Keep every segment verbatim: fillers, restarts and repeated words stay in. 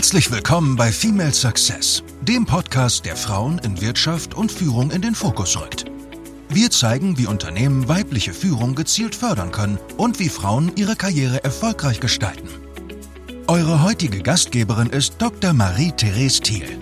Herzlich willkommen bei Female Success, dem Podcast, der Frauen in Wirtschaft und Führung in den Fokus rückt. Wir zeigen, wie Unternehmen weibliche Führung gezielt fördern können und wie Frauen ihre Karriere erfolgreich gestalten. Eure heutige Gastgeberin ist Doktor Marie-Therese Thiel.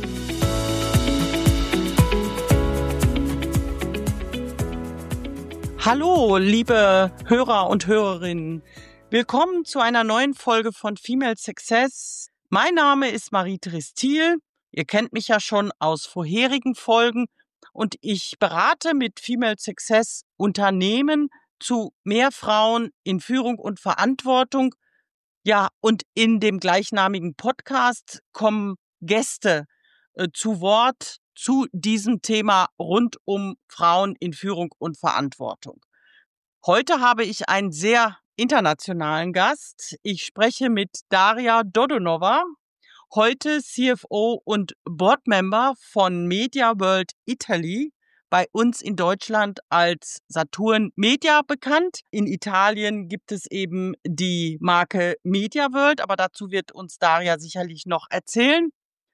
Hallo, liebe Hörer und Hörerinnen. Willkommen zu einer neuen Folge von Female Success. Mein Name ist Marie-Therese Thiel. Ihr kennt mich ja schon aus vorherigen Folgen und ich berate mit Female Success Unternehmen zu mehr Frauen in Führung und Verantwortung. Ja, und in dem gleichnamigen Podcast kommen Gäste äh, zu Wort zu diesem Thema rund um Frauen in Führung und Verantwortung. Heute habe ich einen sehr internationalen Gast. Ich spreche mit Daria Dodonova, heute C F O und Boardmember von Media World Italy, bei uns in Deutschland als Saturn Media bekannt. In Italien gibt es eben die Marke Media World, aber dazu wird uns Daria sicherlich noch erzählen.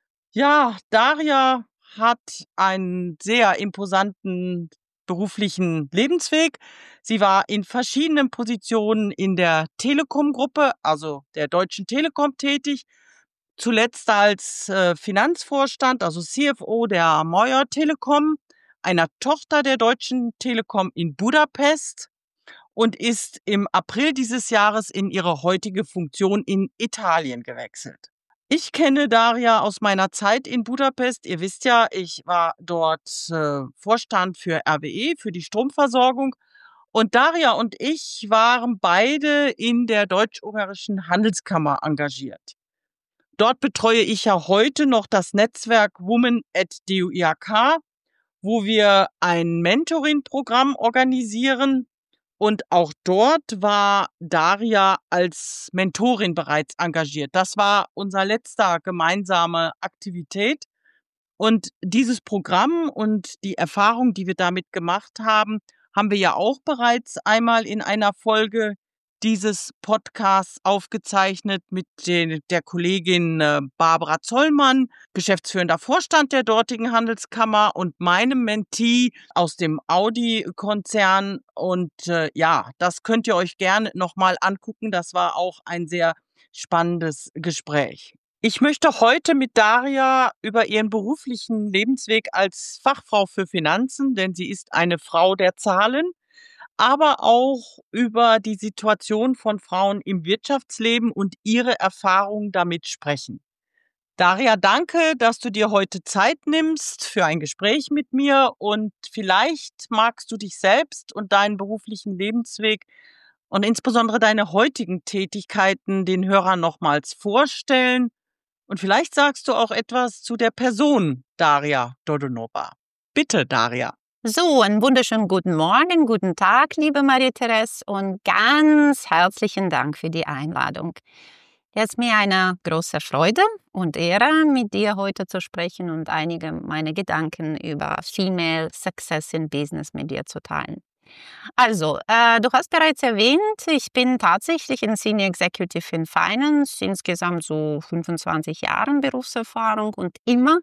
Ja, Daria hat einen sehr imposanten beruflichen Lebensweg. Sie war in verschiedenen Positionen in der Telekom-Gruppe, also der Deutschen Telekom, tätig. Zuletzt als äh, Finanzvorstand, also C F O der Magyar Telekom, einer Tochter der Deutschen Telekom in Budapest, und ist im April dieses Jahres in ihre heutige Funktion in Italien gewechselt. Ich kenne Daria aus meiner Zeit in Budapest. Ihr wisst ja, ich war dort äh, Vorstand für R W E, für die Stromversorgung. Und Daria und ich waren beide in der Deutsch-Ungarischen Handelskammer engagiert. Dort betreue ich ja heute noch das Netzwerk Women at D U I H K, wo wir ein Mentoring-Programm organisieren. Und auch dort war Daria als Mentorin bereits engagiert. Das war unser letzter gemeinsame Aktivität. Und dieses Programm und die Erfahrung, die wir damit gemacht haben, haben wir ja auch bereits einmal in einer Folge dieses Podcasts aufgezeichnet mit den, der Kollegin äh, Barbara Zollmann, geschäftsführender Vorstand der dortigen Handelskammer, und meinem Mentee aus dem Audi-Konzern. Und äh, ja, das könnt ihr euch gerne nochmal angucken. Das war auch ein sehr spannendes Gespräch. Ich möchte heute mit Daria über ihren beruflichen Lebensweg als Fachfrau für Finanzen, denn sie ist eine Frau der Zahlen, aber auch über die Situation von Frauen im Wirtschaftsleben und ihre Erfahrungen damit sprechen. Daria, danke, dass du dir heute Zeit nimmst für ein Gespräch mit mir, und vielleicht magst du dich selbst und deinen beruflichen Lebensweg und insbesondere deine heutigen Tätigkeiten den Hörern nochmals vorstellen, und vielleicht sagst du auch etwas zu der Person Daria Dodonova. Bitte, Daria. So, einen wunderschönen guten Morgen, guten Tag, liebe Marie-Therese, und ganz herzlichen Dank für die Einladung. Es ist mir eine große Freude und Ehre, mit dir heute zu sprechen und einige meiner Gedanken über Female Success in Business mit dir zu teilen. Also, äh, du hast bereits erwähnt, ich bin tatsächlich ein Senior Executive in Finance, insgesamt so fünfundzwanzig Jahren Berufserfahrung und immer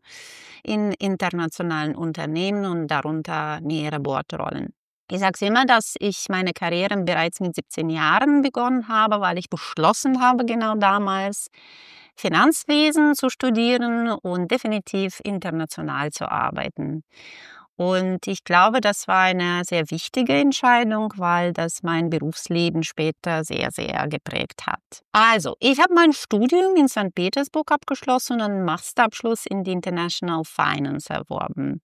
in internationalen Unternehmen und darunter mehrere Bordrollen. Ich sage immer, dass ich meine Karriere bereits mit siebzehn Jahren begonnen habe, weil ich beschlossen habe, genau damals Finanzwesen zu studieren und definitiv international zu arbeiten. Und ich glaube, das war eine sehr wichtige Entscheidung, weil das mein Berufsleben später sehr, sehr geprägt hat. Also, ich habe mein Studium in Sankt Petersburg abgeschlossen und einen Masterabschluss in die International Finance erworben.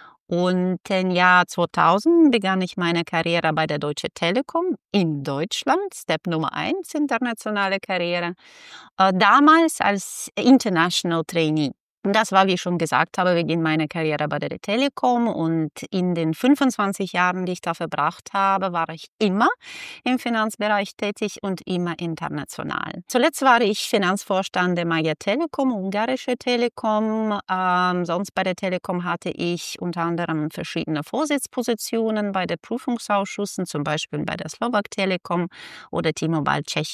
Und im Jahr zweitausend begann ich meine Karriere bei der Deutschen Telekom in Deutschland, Step Nummer eins, internationale Karriere, äh, damals als International Trainee. Und das war, wie ich schon gesagt habe, Beginn meiner Karriere bei der Telekom, und in den fünfundzwanzig Jahren, die ich da verbracht habe, war ich immer im Finanzbereich tätig und immer international. Zuletzt war ich Finanzvorstand der Magyar Telekom, ungarische Telekom. Ähm, sonst bei der Telekom hatte ich unter anderem verschiedene Vorsitzpositionen bei den Prüfungsausschüssen, zum Beispiel bei der Slowak Telekom oder T-Mobile Tschechien.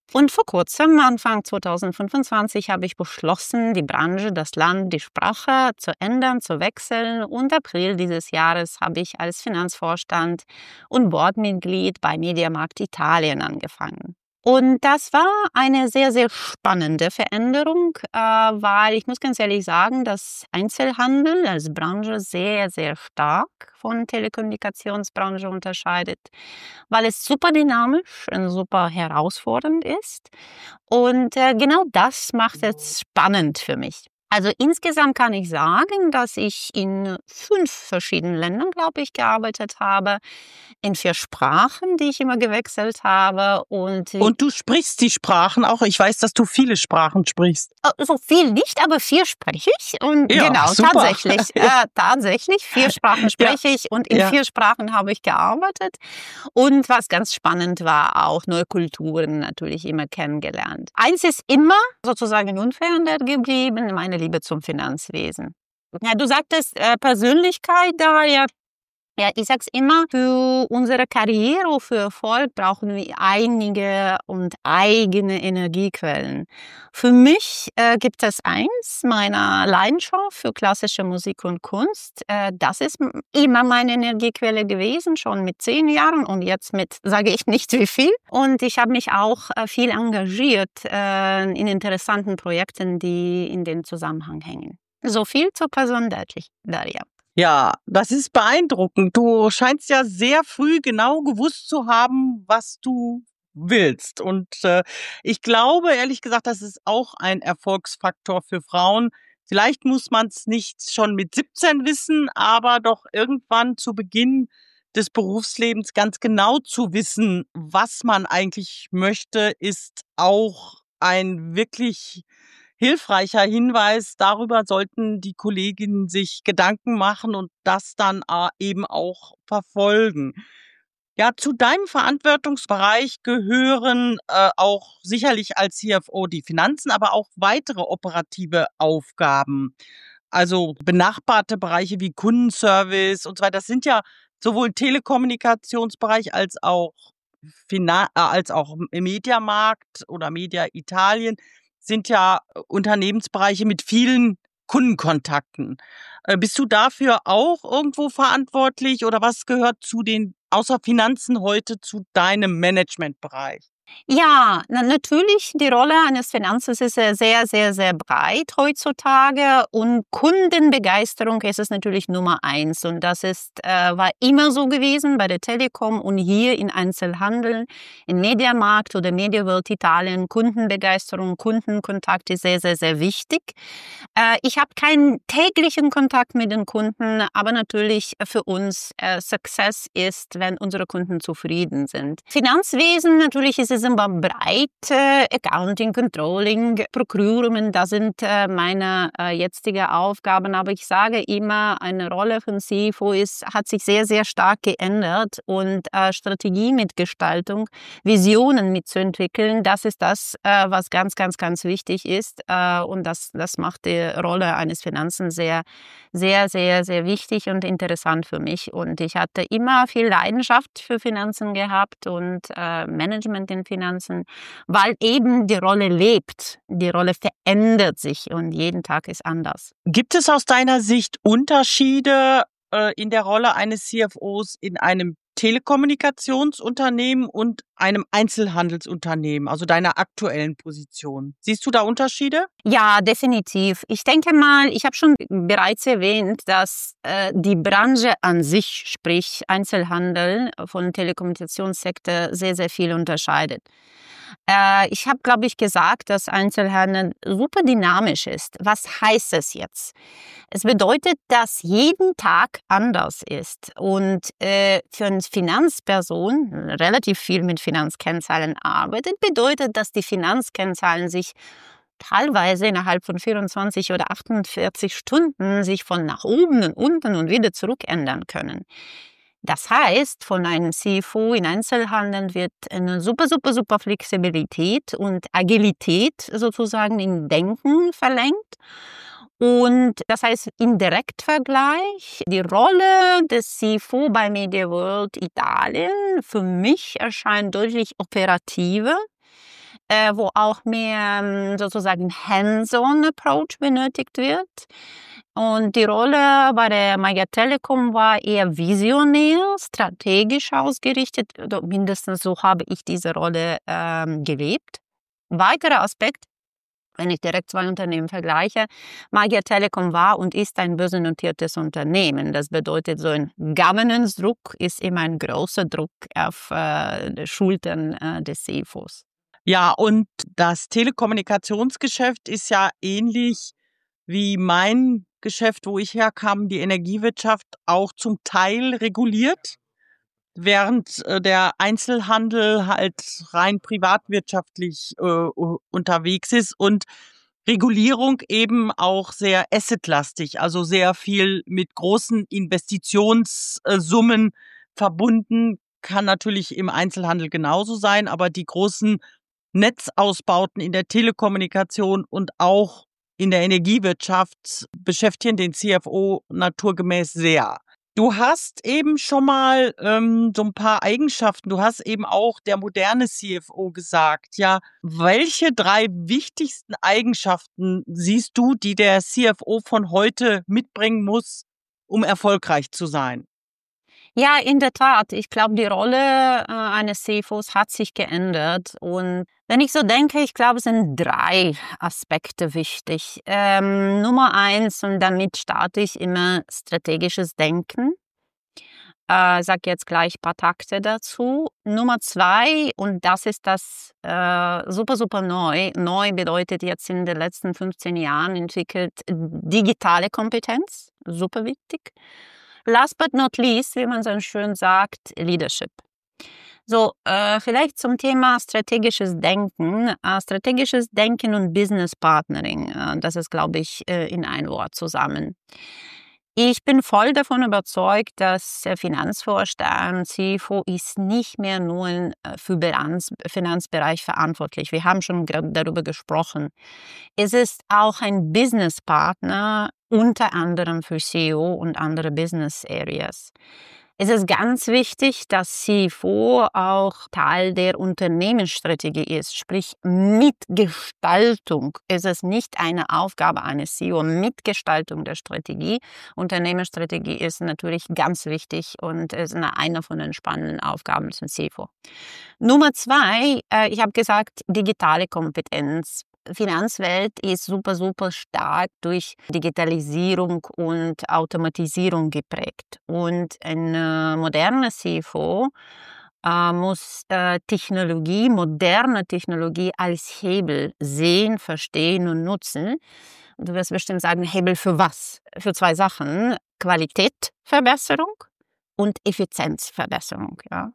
Und vor kurzem, Anfang zwanzig fünfundzwanzig, habe ich beschlossen, die Branche, das Land, die Sprache zu ändern, zu wechseln. Und April dieses Jahres habe ich als Finanzvorstand und Boardmitglied bei Mediamarkt Italien angefangen. Und das war eine sehr, sehr spannende Veränderung, äh, weil ich muss ganz ehrlich sagen, dass Einzelhandel als Branche sehr, sehr stark von der Telekommunikationsbranche unterscheidet, weil es super dynamisch und super herausfordernd ist. Und äh, genau das macht es spannend für mich. Also insgesamt kann ich sagen, dass ich in fünf verschiedenen Ländern, glaube ich, gearbeitet habe, in vier Sprachen, die ich immer gewechselt habe. Und, und du sprichst die Sprachen auch. Ich weiß, dass du viele Sprachen sprichst. So viel nicht, aber vier spreche ich. Und ja, genau, super. tatsächlich. Äh, tatsächlich, vier Sprachen spreche ja. ich und in ja. vier Sprachen habe ich gearbeitet. Und was ganz spannend war, auch neue Kulturen natürlich immer kennengelernt. Eins ist immer sozusagen unverändert geblieben, meine Liebe zum Finanzwesen. Ja, du sagtest äh, Persönlichkeit da, ja. Ja, ich sag's immer, für unsere Karriere, für Erfolg brauchen wir einige und eigene Energiequellen. Für mich äh, gibt es eins, meiner Leidenschaft für klassische Musik und Kunst. Äh, das ist immer meine Energiequelle gewesen, schon mit zehn Jahren und jetzt mit, sage ich nicht wie viel. Und ich habe mich auch äh, viel engagiert äh, in interessanten Projekten, die in den Zusammenhang hängen. So viel zur Person Daria. Ja, das ist beeindruckend. Du scheinst ja sehr früh genau gewusst zu haben, was du willst. Und äh, ich glaube, ehrlich gesagt, das ist auch ein Erfolgsfaktor für Frauen. Vielleicht muss man es nicht schon mit siebzehn wissen, aber doch irgendwann zu Beginn des Berufslebens ganz genau zu wissen, was man eigentlich möchte, ist auch ein wirklich hilfreicher Hinweis. Darüber sollten die Kolleginnen sich Gedanken machen und das dann eben auch verfolgen. Ja, zu deinem Verantwortungsbereich gehören äh, auch sicherlich als C F O die Finanzen, aber auch weitere operative Aufgaben. Also benachbarte Bereiche wie Kundenservice und so weiter. Das sind ja sowohl Telekommunikationsbereich als auch Finan- äh, als auch Mediamarkt oder Media Italien sind ja Unternehmensbereiche mit vielen Kundenkontakten. Äh, bist du dafür auch irgendwo verantwortlich oder was gehört zu den, außer Finanzen heute, zu deinem Managementbereich? Ja, na, natürlich, die Rolle eines Finanzers ist sehr, sehr, sehr breit heutzutage und Kundenbegeisterung ist es natürlich Nummer eins und das ist, äh, war immer so gewesen bei der Telekom und hier in Einzelhandel, im Mediamarkt oder MediaWorld Italien. Kundenbegeisterung, Kundenkontakt ist sehr, sehr, sehr wichtig. Äh, ich habe keinen täglichen Kontakt mit den Kunden, aber natürlich für uns äh, Success ist, wenn unsere Kunden zufrieden sind. Finanzwesen, natürlich ist es immer breit, äh, Accounting, Controlling, Procurement, das sind äh, meine äh, jetzigen Aufgaben, aber ich sage immer, eine Rolle von C F O ist, hat sich sehr, sehr stark geändert und äh, Strategie mit Gestaltung, Visionen mitzuentwickeln, das ist das, äh, was ganz, ganz, ganz wichtig ist äh, und das, das macht die Rolle eines Finanzen sehr, sehr, sehr, sehr wichtig und interessant für mich und ich hatte immer viel Leidenschaft für Finanzen gehabt und äh, Management in Finanzen, weil eben die Rolle lebt. Die Rolle verändert sich und jeden Tag ist anders. Gibt es aus deiner Sicht Unterschiede äh, in der Rolle eines C F Os in einem Telekommunikationsunternehmen und einem Einzelhandelsunternehmen, also deiner aktuellen Position? Siehst du da Unterschiede? Ja, definitiv. Ich denke mal, ich habe schon bereits erwähnt, dass äh, die Branche an sich, sprich Einzelhandel von Telekommunikationssektor, sehr, sehr viel unterscheidet. Äh, ich habe, glaube ich, gesagt, dass Einzelhandel super dynamisch ist. Was heißt es jetzt? Es bedeutet, dass jeden Tag anders ist und äh, für eine Finanzperson relativ viel mit Finanzkennzahlen arbeitet, bedeutet, dass die Finanzkennzahlen sich teilweise innerhalb von vierundzwanzig oder achtundvierzig Stunden sich von nach oben und unten und wieder zurück ändern können. Das heißt, von einem C F O in Einzelhandel wird eine super, super, super Flexibilität und Agilität sozusagen im Denken verlangt. Und das heißt, im Direktvergleich, die Rolle des C F O bei MediaWorld Italien für mich erscheint deutlich operativer. äh, wo auch mehr ähm, sozusagen Hands-on-Approach benötigt wird. Und die Rolle bei der Magyar Telekom war eher visionär, strategisch ausgerichtet. Oder mindestens so habe ich diese Rolle ähm, gelebt. Weiterer Aspekt, wenn ich direkt zwei Unternehmen vergleiche, Magyar Telekom war und ist ein börsennotiertes Unternehmen. Das bedeutet, so ein Governance-Druck ist immer ein großer Druck auf äh, die Schultern äh, des C F Os. Ja, und das Telekommunikationsgeschäft ist ja ähnlich wie mein Geschäft, wo ich herkam, die Energiewirtschaft, auch zum Teil reguliert, während äh, der Einzelhandel halt rein privatwirtschaftlich äh, unterwegs ist und Regulierung eben auch sehr assetlastig, also sehr viel mit großen Investitionssummen verbunden, kann natürlich im Einzelhandel genauso sein, aber die großen Netzausbauten in der Telekommunikation und auch in der Energiewirtschaft beschäftigen den C F O naturgemäß sehr. Du hast eben schon mal ähm, so ein paar Eigenschaften, du hast eben auch der moderne C F O gesagt. Ja, welche drei wichtigsten Eigenschaften siehst du, die der C F O von heute mitbringen muss, um erfolgreich zu sein? Ja, in der Tat. Ich glaube, die Rolle äh, eines C F Os hat sich geändert. Und wenn ich so denke, ich glaube, es sind drei Aspekte wichtig. Ähm, Nummer eins, und damit starte ich immer strategisches Denken. Ich äh, sage jetzt gleich ein paar Takte dazu. Nummer zwei, und das ist das äh, super, super neu. Neu bedeutet jetzt in den letzten fünfzehn Jahren entwickelt digitale Kompetenz. Super wichtig. Last but not least, wie man so schön sagt, Leadership. So, äh, vielleicht zum Thema strategisches Denken. Äh, strategisches Denken und Business Partnering, äh, das ist, glaube ich, äh, in ein Wort zusammen. Ich bin voll davon überzeugt, dass der Finanzvorstand, C F O, ist nicht mehr nur für den Finanzbereich verantwortlich. Wir haben schon darüber gesprochen. Es ist auch ein Businesspartner, unter anderem für C E O und andere Business Areas. Es ist ganz wichtig, dass C F O auch Teil der Unternehmensstrategie ist, sprich Mitgestaltung. Es ist nicht eine Aufgabe eines C E O, Mitgestaltung der Strategie. Unternehmensstrategie ist natürlich ganz wichtig und ist eine von den spannenden Aufgaben des C F O. Nummer zwei, äh, ich habe gesagt, digitale Kompetenz. Finanzwelt ist super, super stark durch Digitalisierung und Automatisierung geprägt. Und ein äh, moderner C F O äh, muss äh, Technologie, moderne Technologie als Hebel sehen, verstehen und nutzen. Du wirst bestimmt sagen, Hebel für was? Für zwei Sachen. Qualitätsverbesserung und Effizienzverbesserung. Ja.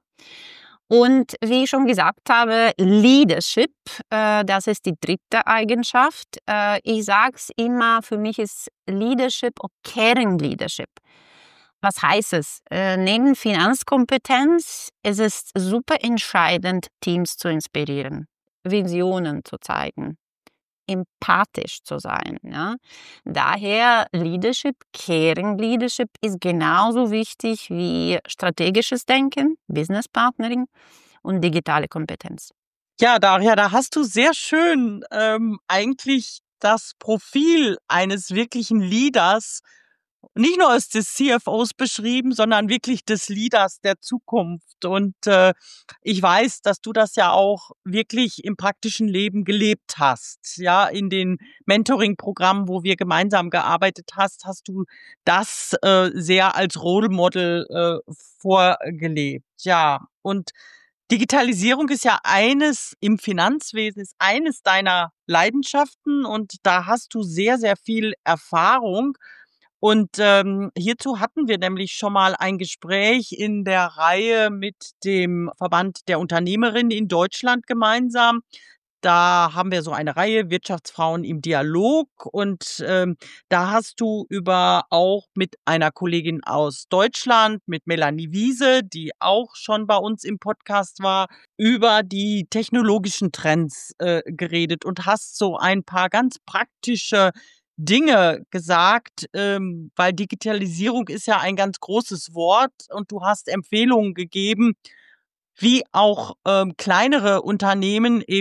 Und wie ich schon gesagt habe, Leadership, äh, das ist die dritte Eigenschaft. Äh, ich sage es immer, für mich ist Leadership auch Caring Leadership. Was heißt es? Äh, neben Finanzkompetenz ist es super entscheidend, Teams zu inspirieren, Visionen zu zeigen, empathisch zu sein. Ja? Daher Leadership, Caring Leadership ist genauso wichtig wie strategisches Denken, Business Partnering und digitale Kompetenz. Ja, Daria, da hast du sehr schön ähm, eigentlich das Profil eines wirklichen Leaders, nicht nur als des C F Os beschrieben, sondern wirklich des Leaders der Zukunft. Und äh, ich weiß, dass du das ja auch wirklich im praktischen Leben gelebt hast. Ja, in den Mentoring-Programmen, wo wir gemeinsam gearbeitet hast, hast du das äh, sehr als Role Model äh, vorgelebt. Ja, und Digitalisierung ist ja eines im Finanzwesen, ist eines deiner Leidenschaften und da hast du sehr, sehr viel Erfahrung. Und ähm, hierzu hatten wir nämlich schon mal ein Gespräch in der Reihe mit dem Verband der Unternehmerinnen in Deutschland gemeinsam. Da haben wir so eine Reihe Wirtschaftsfrauen im Dialog und ähm, da hast du über auch mit einer Kollegin aus Deutschland, mit Melanie Wiese, die auch schon bei uns im Podcast war, über die technologischen Trends äh, geredet und hast so ein paar ganz praktische Dinge gesagt, ähm, weil Digitalisierung ist ja ein ganz großes Wort und du hast Empfehlungen gegeben, wie auch ähm, kleinere Unternehmen eben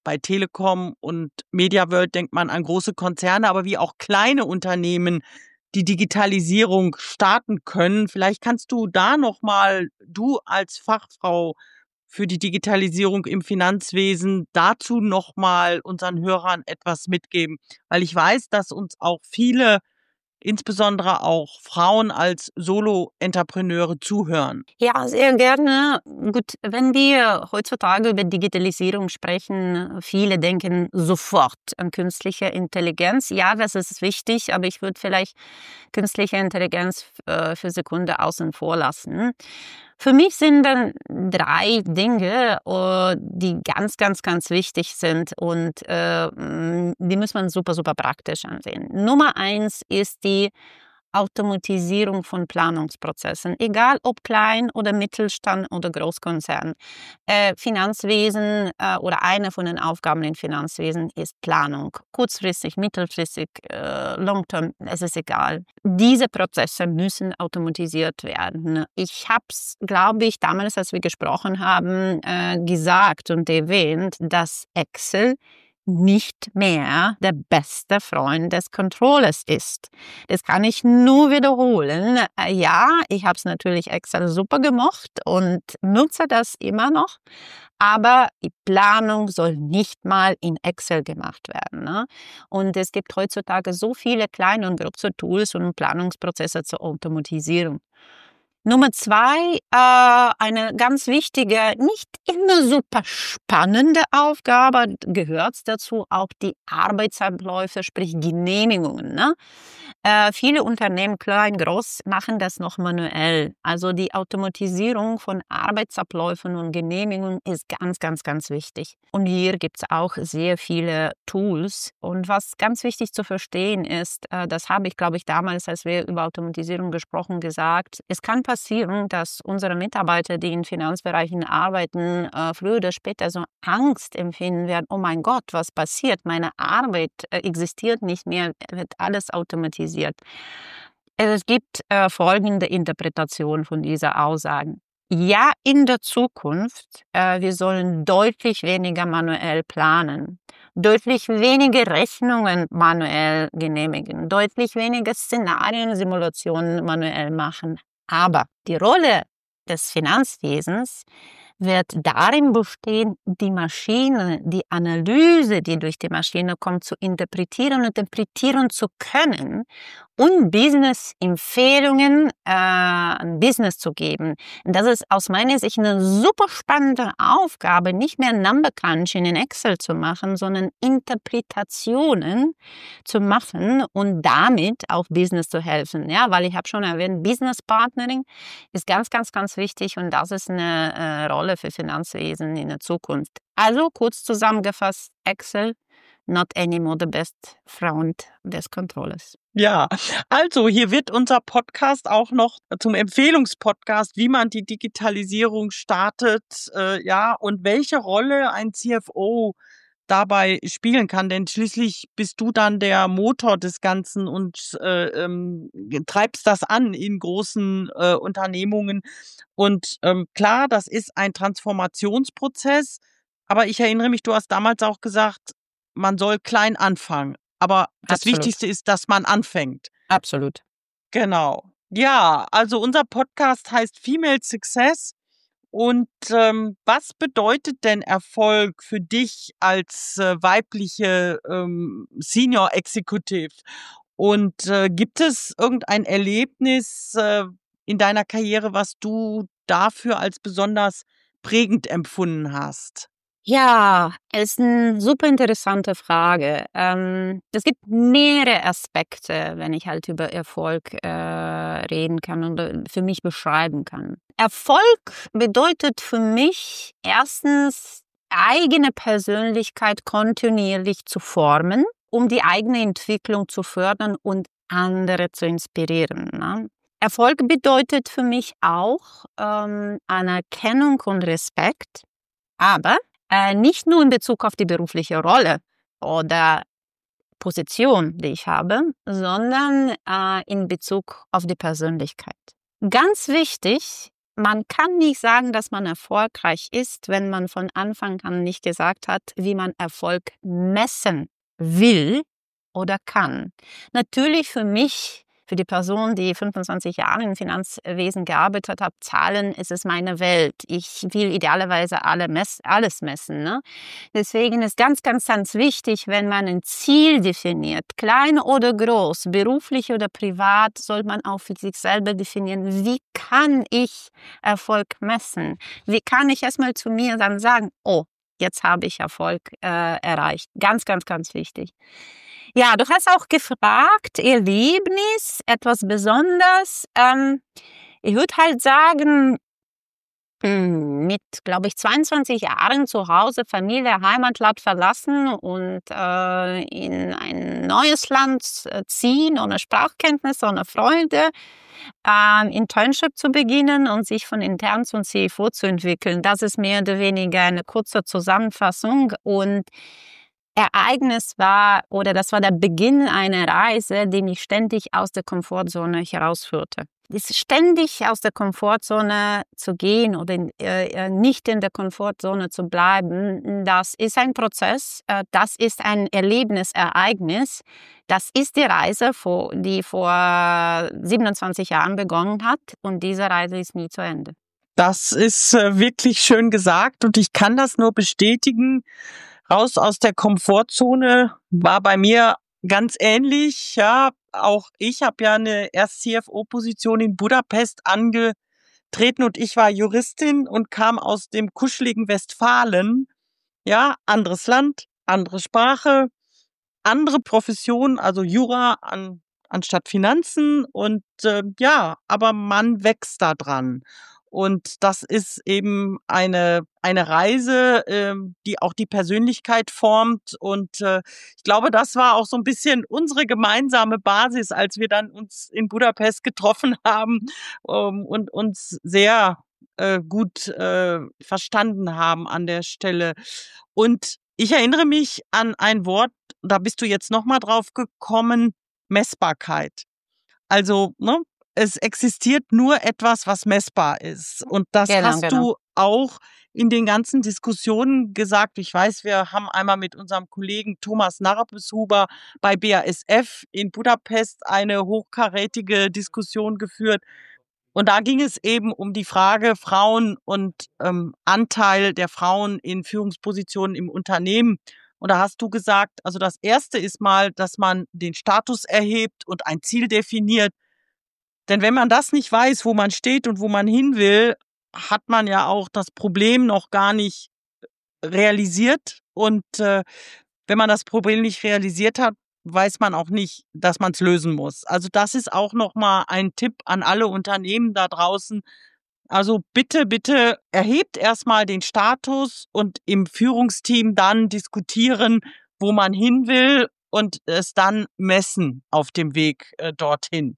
bei Telekom und MediaWorld denkt man an große Konzerne, aber wie auch kleine Unternehmen die Digitalisierung starten können. Vielleicht kannst du da nochmal, du als Fachfrau für die Digitalisierung im Finanzwesen, dazu nochmal unseren Hörern etwas mitgeben, weil ich weiß, dass uns auch viele, insbesondere auch Frauen als Solo-Entrepreneure zuhören. Ja, sehr gerne. Gut, wenn wir heutzutage über Digitalisierung sprechen, viele denken sofort an künstliche Intelligenz. Ja, das ist wichtig, aber ich würde vielleicht künstliche Intelligenz äh, für Sekunde außen vor lassen. Für mich sind dann drei Dinge, äh, die ganz, ganz, ganz wichtig sind und äh, die muss man super, super praktisch ansehen. Nummer eins ist die Automatisierung von Planungsprozessen, egal ob Klein- oder Mittelstand oder Großkonzern. Äh, Finanzwesen äh, oder eine von den Aufgaben im Finanzwesen ist Planung. Kurzfristig, mittelfristig, äh, long-term, es ist egal. Diese Prozesse müssen automatisiert werden. Ich habe es, glaube ich, damals, als wir gesprochen haben, äh, gesagt und erwähnt, dass Excel nicht mehr der beste Freund des Controllers ist. Das kann ich nur wiederholen. Ja, ich habe es natürlich Excel super gemocht und nutze das immer noch, aber die Planung soll nicht mal in Excel gemacht werden. Ne? Und es gibt heutzutage so viele kleine und große Tools, um Planungsprozesse zu automatisieren. Nummer zwei, äh, eine ganz wichtige, nicht immer super spannende Aufgabe, gehört dazu auch die Arbeitsabläufe, sprich Genehmigungen. Ne? Äh, viele Unternehmen, klein, groß, machen das noch manuell. Also die Automatisierung von Arbeitsabläufen und Genehmigungen ist ganz, ganz, ganz wichtig. Und hier gibt es auch sehr viele Tools. Und was ganz wichtig zu verstehen ist, äh, das habe ich, glaube ich, damals, als wir über Automatisierung gesprochen, gesagt, es kann passieren, dass unsere Mitarbeiter, die in Finanzbereichen arbeiten, äh, früher oder später so Angst empfinden werden, oh mein Gott, was passiert? Meine Arbeit äh, existiert nicht mehr, wird alles automatisiert. Es gibt äh, folgende Interpretation von dieser Aussagen. Ja, in der Zukunft, äh, wir sollen deutlich weniger manuell planen, deutlich weniger Rechnungen manuell genehmigen, deutlich weniger Szenarien, Simulationen manuell machen. Aber die Rolle des Finanzwesens wird darin bestehen, die Maschine, die Analyse, die durch die Maschine kommt, zu interpretieren und interpretieren zu können und Business-Empfehlungen äh, an Business zu geben. Das ist aus meiner Sicht eine super spannende Aufgabe, nicht mehr Number Crunching in Excel zu machen, sondern Interpretationen zu machen und damit auch Business zu helfen. Ja, weil ich habe schon erwähnt, Business Partnering ist ganz, ganz, ganz wichtig und das ist eine äh, Rolle für Finanzwesen in der Zukunft. Also kurz zusammengefasst, Excel, not anymore the best friend des Controllers. Ja, also hier wird unser Podcast auch noch zum Empfehlungspodcast, wie man die Digitalisierung startet, äh, ja, und welche Rolle ein C F O dabei spielen kann, denn schließlich bist du dann der Motor des Ganzen und äh, ähm, treibst das an in großen äh, Unternehmungen. Und ähm, klar, das ist ein Transformationsprozess, aber ich erinnere mich, du hast damals auch gesagt, man soll klein anfangen. Aber das Absolut. Wichtigste ist, dass man anfängt. Absolut. Genau. Ja, also unser Podcast heißt Female Success. Und ähm, was bedeutet denn Erfolg für dich als äh, weibliche ähm, Senior Executive? Und äh, gibt es irgendein Erlebnis äh, in deiner Karriere, was du dafür als besonders prägend empfunden hast? Ja, ist eine super interessante Frage. Ähm, es gibt mehrere Aspekte, wenn ich halt über Erfolg äh, reden kann und äh, für mich beschreiben kann. Erfolg bedeutet für mich erstens, eigene Persönlichkeit kontinuierlich zu formen, um die eigene Entwicklung zu fördern und andere zu inspirieren. Ne? Erfolg bedeutet für mich auch ähm, Anerkennung und Respekt, aber Äh, nicht nur in Bezug auf die berufliche Rolle oder Position, die ich habe, sondern äh, in Bezug auf die Persönlichkeit. Ganz wichtig man kann nicht sagen, dass man erfolgreich ist, wenn man von Anfang an nicht gesagt hat, wie man Erfolg messen will oder kann. Natürlich für mich, für die Person, die fünfundzwanzig Jahre im Finanzwesen gearbeitet hat, Zahlen ist es meine Welt. Ich will idealerweise alle mess, alles messen. Ne? Deswegen ist ganz, ganz, ganz wichtig, wenn man ein Ziel definiert, klein oder groß, beruflich oder privat, soll man auch für sich selber definieren, wie kann ich Erfolg messen? Wie kann ich erstmal zu mir dann sagen, oh, jetzt habe ich Erfolg äh, erreicht. Ganz, ganz, ganz wichtig. Ja, du hast auch gefragt, Erlebnis, etwas Besonderes. Ähm, ich würde halt sagen, mit, glaube ich, zweiundzwanzig Jahren zu Hause, Familie, Heimatland verlassen und äh, in ein neues Land ziehen, ohne Sprachkenntnisse, ohne Freunde, äh, Internship zu beginnen und sich von intern zum C F O zu entwickeln. Das ist mehr oder weniger eine kurze Zusammenfassung und Ereignis war, oder das war der Beginn einer Reise, die mich ständig aus der Komfortzone herausführte. Ständig aus der Komfortzone zu gehen oder äh, nicht in der Komfortzone zu bleiben, das ist ein Prozess, äh, das ist ein Erlebnisereignis, das ist die Reise, die vor siebenundzwanzig Jahren begonnen hat und diese Reise ist nie zu Ende. Das ist äh, wirklich schön gesagt und ich kann das nur bestätigen. Raus aus der Komfortzone war bei mir ganz ähnlich. Ja, auch ich habe ja eine erst C F O-Position in Budapest angetreten und ich war Juristin und kam aus dem kuscheligen Westfalen. Ja, anderes Land, andere Sprache, andere Profession, also Jura an, anstatt Finanzen und äh, ja, aber man wächst da dran. Und das ist eben eine, eine Reise, äh, die auch die Persönlichkeit formt. Und äh, ich glaube, das war auch so ein bisschen unsere gemeinsame Basis, als wir dann uns in Budapest getroffen haben ähm, und uns sehr äh, gut äh, verstanden haben an der Stelle. Und ich erinnere mich an ein Wort, da bist du jetzt nochmal drauf gekommen, Messbarkeit. Also, ne? Es existiert nur etwas, was messbar ist. Und das Genau, hast genau. du auch in den ganzen Diskussionen gesagt. Ich weiß, wir haben einmal mit unserem Kollegen Thomas Narabeshuber bei B A S F in Budapest eine hochkarätige Diskussion geführt. Und da ging es eben um die Frage Frauen und ähm, Anteil der Frauen in Führungspositionen im Unternehmen. Und da hast du gesagt, also das Erste ist mal, dass man den Status erhebt und ein Ziel definiert. Denn wenn man das nicht weiß, wo man steht und wo man hin will, hat man ja auch das Problem noch gar nicht realisiert. Und äh, wenn man das Problem nicht realisiert hat, weiß man auch nicht, dass man es lösen muss. Also das ist auch nochmal ein Tipp an alle Unternehmen da draußen. Also bitte, bitte erhebt erstmal den Status und im Führungsteam dann diskutieren, wo man hin will und es dann messen auf dem Weg äh, dorthin.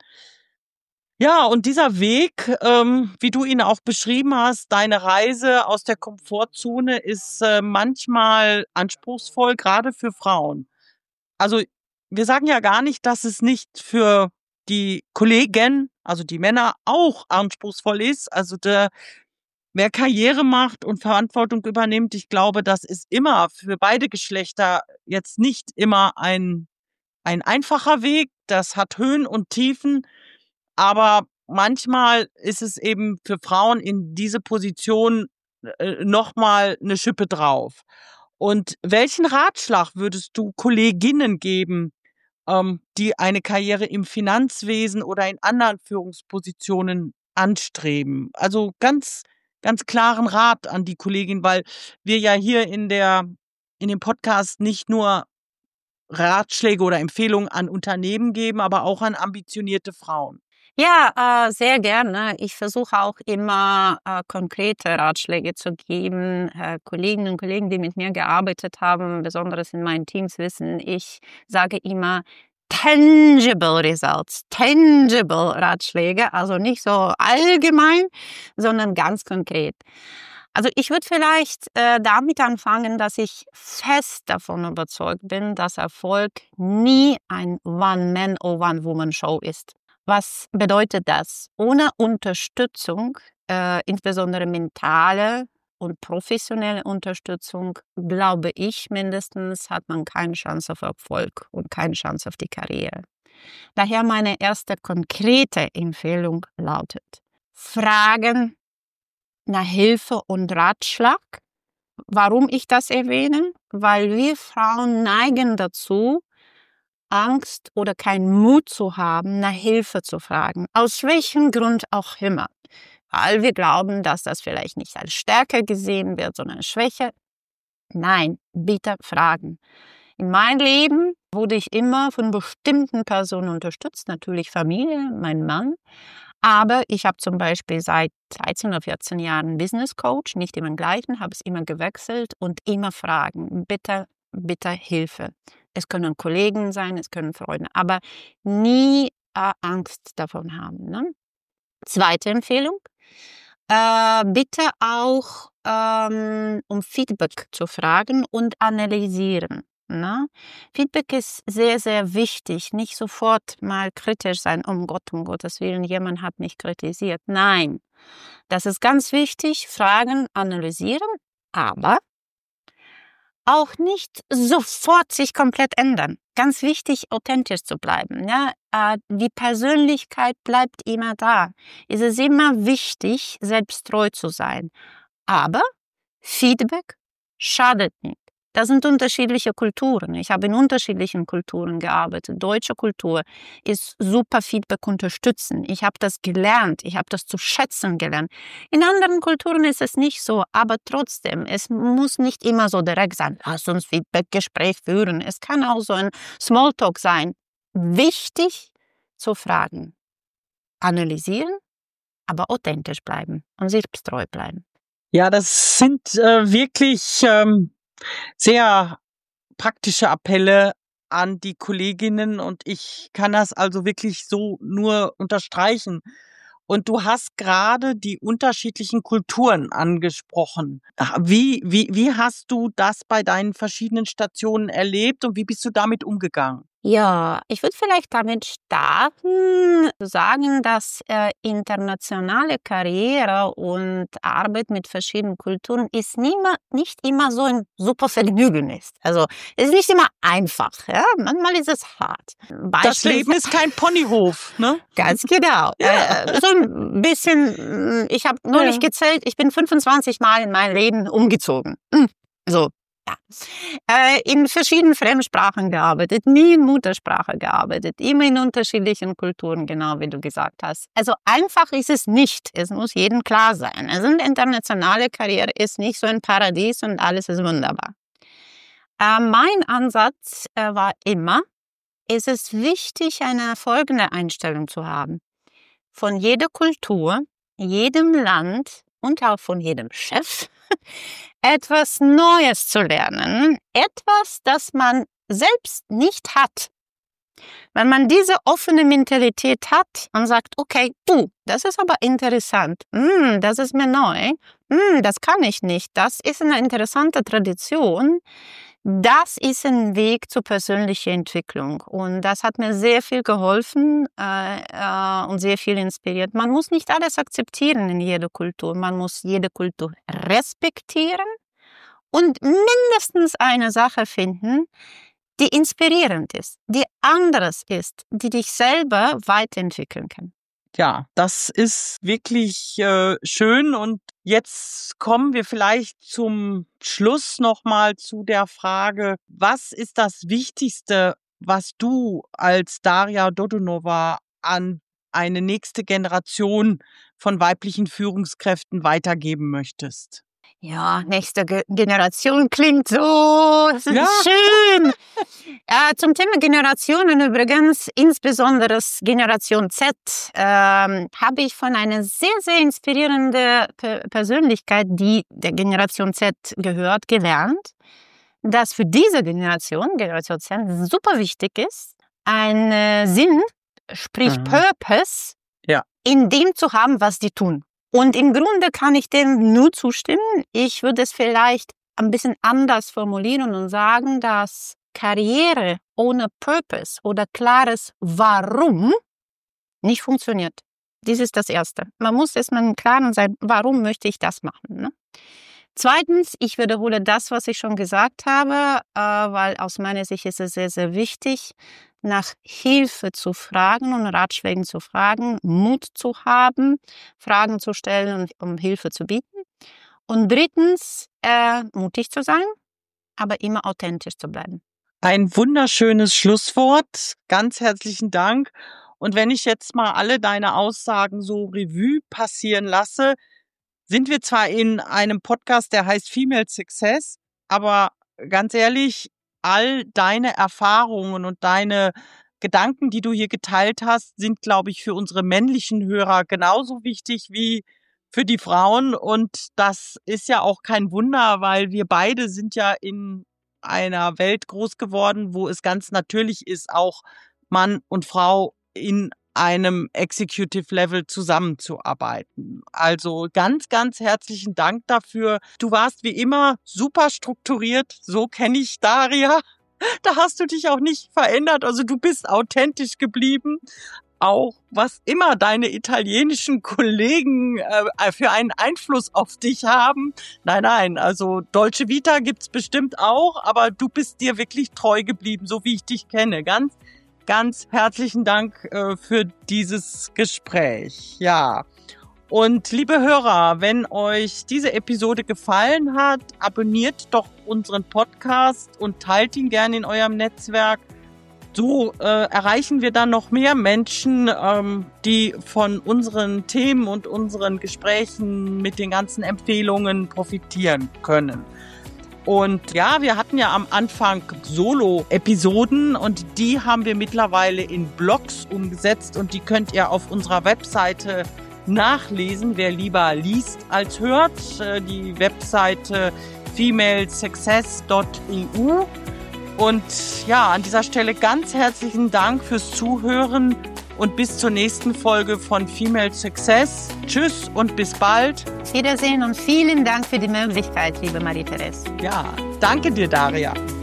Ja, und dieser Weg, ähm, wie du ihn auch beschrieben hast, deine Reise aus der Komfortzone ist äh, manchmal anspruchsvoll, gerade für Frauen. Also wir sagen ja gar nicht, dass es nicht für die Kollegen, also die Männer, auch anspruchsvoll ist. Also der, wer Karriere macht und Verantwortung übernimmt, ich glaube, das ist immer für beide Geschlechter jetzt nicht immer ein, ein einfacher Weg. Das hat Höhen und Tiefen. Aber manchmal ist es eben für Frauen in diese Position äh, nochmal eine Schippe drauf. Und welchen Ratschlag würdest du Kolleginnen geben, ähm, die eine Karriere im Finanzwesen oder in anderen Führungspositionen anstreben? Also ganz, ganz klaren Rat an die Kollegin, weil wir ja hier in der, in dem Podcast nicht nur Ratschläge oder Empfehlungen an Unternehmen geben, aber auch an ambitionierte Frauen. Ja, äh, sehr gerne. Ich versuche auch immer äh, konkrete Ratschläge zu geben. Äh, Kolleginnen und Kollegen, die mit mir gearbeitet haben, besonders in meinen Teams, wissen, ich sage immer tangible results, tangible Ratschläge, also nicht so allgemein, sondern ganz konkret. Also ich würde vielleicht äh, damit anfangen, dass ich fest davon überzeugt bin, dass Erfolg nie ein One-Man- oder One-Woman-Show ist. Was bedeutet das? Ohne Unterstützung äh, insbesondere mentale und professionelle Unterstützung, glaube ich mindestens, hat man keine Chance auf Erfolg und keine Chance auf die Karriere. Daher meine erste konkrete Empfehlung lautet: Fragen nach Hilfe und Ratschlag. Warum ich das erwähne? Weil wir Frauen neigen dazu, Angst oder keinen Mut zu haben, nach Hilfe zu fragen. Aus welchem Grund auch immer. Weil wir glauben, dass das vielleicht nicht als Stärke gesehen wird, sondern als Schwäche. Nein, bitte fragen. In meinem Leben wurde ich immer von bestimmten Personen unterstützt, natürlich Familie, mein Mann. Aber ich habe zum Beispiel seit dreizehn oder vierzehn Jahren einen Business Coach, nicht immer den gleichen, habe es immer gewechselt und immer fragen. Bitte, bitte Hilfe. Es können Kollegen sein, es können Freunde, aber nie äh, Angst davon haben. Ne? Zweite Empfehlung. Äh, bitte auch ähm, um Feedback zu fragen und analysieren. Ne? Feedback ist sehr, sehr wichtig. Nicht sofort mal kritisch sein. Um Gott, um Gottes Willen, jemand hat mich kritisiert. Nein, das ist ganz wichtig. Fragen, analysieren, aber auch nicht sofort sich komplett ändern. Ganz wichtig, authentisch zu bleiben. Ja? Die Persönlichkeit bleibt immer da. Es ist immer wichtig, selbsttreu zu sein. Aber Feedback schadet nicht. Das sind unterschiedliche Kulturen. Ich habe in unterschiedlichen Kulturen gearbeitet. Deutsche Kultur ist super Feedback unterstützen. Ich habe das gelernt. Ich habe das zu schätzen gelernt. In anderen Kulturen ist es nicht so, aber trotzdem, es muss nicht immer so direkt sein. Lass uns Feedback-Gespräch führen. Es kann auch so ein Smalltalk sein. Wichtig zu fragen. Analysieren, aber authentisch bleiben und selbsttreu bleiben. Ja, das sind äh, wirklich ähm, sehr praktische Appelle an die Kolleginnen und ich kann das also wirklich so nur unterstreichen. Und du hast gerade die unterschiedlichen Kulturen angesprochen. Wie, wie, wie hast du das bei deinen verschiedenen Stationen erlebt und wie bist du damit umgegangen? Ja, ich würde vielleicht damit starten, zu sagen, dass äh, internationale Karriere und Arbeit mit verschiedenen Kulturen ist nie mehr, nicht immer so ein super Vergnügen ist. Also es ist nicht immer einfach. Ja? Manchmal ist es hart. Beispiel, das Leben ist kein Ponyhof, ne? Ganz genau. Ja. Äh, so ein bisschen, ich habe neulich ja. gezählt, ich bin fünfundzwanzig Mal in meinem Leben umgezogen. So. Ja. Äh, in verschiedenen Fremdsprachen gearbeitet, nie in Muttersprache gearbeitet, immer in unterschiedlichen Kulturen, genau wie du gesagt hast. Also einfach ist es nicht, es muss jedem klar sein. Also eine internationale Karriere ist nicht so ein Paradies und alles ist wunderbar. Äh, mein Ansatz äh, war immer, es ist wichtig, eine folgende Einstellung zu haben. Von jeder Kultur, jedem Land und auch von jedem Chef etwas Neues zu lernen, etwas, das man selbst nicht hat. Wenn man diese offene Mentalität hat und sagt, okay, du, das ist aber interessant, mm, das ist mir neu, mm, das kann ich nicht, das ist eine interessante Tradition, das ist ein Weg zur persönlichen Entwicklung und das hat mir sehr viel geholfen äh, äh, und sehr viel inspiriert. Man muss nicht alles akzeptieren in jeder Kultur, man muss jede Kultur respektieren und mindestens eine Sache finden, die inspirierend ist, die anderes ist, die dich selber weiterentwickeln kann. Ja, das ist wirklich äh, schön und jetzt kommen wir vielleicht zum Schluss nochmal zu der Frage, was ist das Wichtigste, was du als Daria Dodonova an eine nächste Generation von weiblichen Führungskräften weitergeben möchtest? Ja, nächste Ge- Generation klingt so ja. schön. äh, zum Thema Generationen übrigens, insbesondere Generation Z, äh, habe ich von einer sehr, sehr inspirierenden P- Persönlichkeit, die der Generation Z gehört, gelernt, dass für diese Generation, Generation Z, super wichtig ist, ein äh, Sinn, sprich mhm. Purpose, ja. in dem zu haben, was die tun. Und im Grunde kann ich dem nur zustimmen. Ich würde es vielleicht ein bisschen anders formulieren und sagen, dass Karriere ohne Purpose oder klares Warum nicht funktioniert. Das ist das Erste. Man muss erstmal im Klaren sein, warum möchte ich das machen. Ne? Zweitens, ich wiederhole das, was ich schon gesagt habe, äh, weil aus meiner Sicht ist es sehr, sehr wichtig, nach Hilfe zu fragen und Ratschlägen zu fragen, Mut zu haben, Fragen zu stellen und um Hilfe zu bieten. Und drittens, äh, mutig zu sein, aber immer authentisch zu bleiben. Ein wunderschönes Schlusswort. Ganz herzlichen Dank. Und wenn ich jetzt mal alle deine Aussagen so Revue passieren lasse, sind wir zwar in einem Podcast, der heißt Female Success, aber ganz ehrlich, all deine Erfahrungen und deine Gedanken, die du hier geteilt hast, sind, glaube ich, für unsere männlichen Hörer genauso wichtig wie für die Frauen. Und das ist ja auch kein Wunder, weil wir beide sind ja in einer Welt groß geworden, wo es ganz natürlich ist, auch Mann und Frau in einem Executive Level zusammenzuarbeiten. Also ganz, ganz herzlichen Dank dafür. Du warst wie immer super strukturiert. So kenne ich Daria. Da hast du dich auch nicht verändert. Also du bist authentisch geblieben. Auch was immer deine italienischen Kollegen äh, für einen Einfluss auf dich haben. Nein, nein, also Dolce Vita gibt's bestimmt auch, aber du bist dir wirklich treu geblieben, so wie ich dich kenne. Ganz Ganz herzlichen Dank äh, für dieses Gespräch. Ja, und liebe Hörer, wenn euch diese Episode gefallen hat, abonniert doch unseren Podcast und teilt ihn gerne in eurem Netzwerk. So äh, erreichen wir dann noch mehr Menschen, ähm, die von unseren Themen und unseren Gesprächen mit den ganzen Empfehlungen profitieren können. Und ja, wir hatten ja am Anfang Solo-Episoden und die haben wir mittlerweile in Blogs umgesetzt und die könnt ihr auf unserer Webseite nachlesen, wer lieber liest als hört. Die Webseite female success dot e u. Und ja, an dieser Stelle ganz herzlichen Dank fürs Zuhören und bis zur nächsten Folge von Female Success. Tschüss und bis bald. Wiedersehen und vielen Dank für die Möglichkeit, liebe Marie-Therese. Ja, danke dir, Daria.